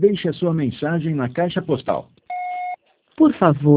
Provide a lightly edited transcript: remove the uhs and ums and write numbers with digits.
Deixe a sua mensagem na caixa postal. Por favor,